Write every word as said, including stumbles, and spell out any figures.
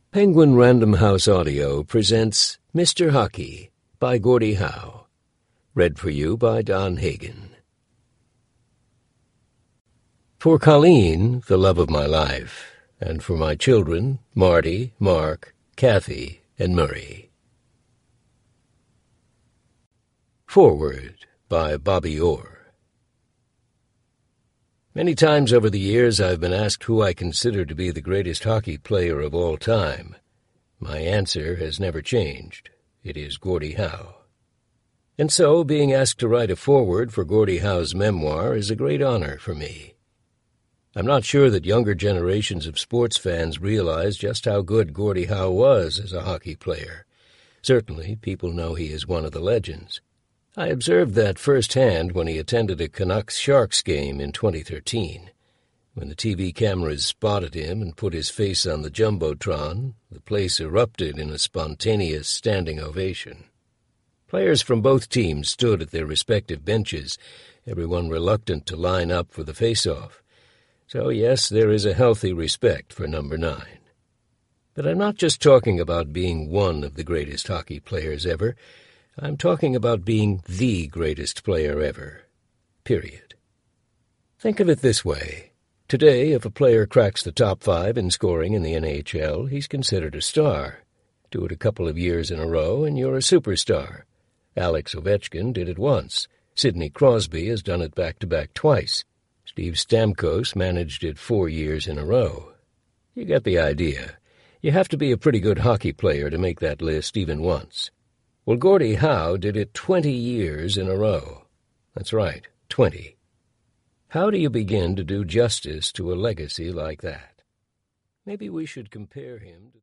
Penguin Random House Audio presents Mister Hockey by Gordie Howe. Read for you by Don Hagen. For Colleen, the love of my life, and for my children, Marty, Mark, Kathy, and Murray. Foreword by Bobby Orr. Many times over the years I've been asked who I consider to be the greatest hockey player of all time. My answer has never changed. It is Gordie Howe. And so, being asked to write a foreword for Gordie Howe's memoir is a great honor for me. I'm not sure that younger generations of sports fans realize just how good Gordie Howe was as a hockey player. Certainly, people know he is one of the legends. I observed that firsthand when he attended a Canucks-Sharks game in twenty thirteen. When the T V cameras spotted him and put his face on the Jumbotron, the place erupted in a spontaneous standing ovation. Players from both teams stood at their respective benches, everyone reluctant to line up for the face-off. So yes, there is a healthy respect for number nine. But I'm not just talking about being one of the greatest hockey players ever. I'm talking about being the greatest player ever. Period. Think of it this way. Today, if a player cracks the top five in scoring in the N H L, he's considered a star. Do it a couple of years in a row, and you're a superstar. Alex Ovechkin did it once. Sidney Crosby has done it back-to-back twice. Steve Stamkos managed it four years in a row. You get the idea. You have to be a pretty good hockey player to make that list even once. Well, Gordie Howe did it twenty years in a row. That's right, twenty. How do you begin to do justice to a legacy like that? Maybe we should compare him to...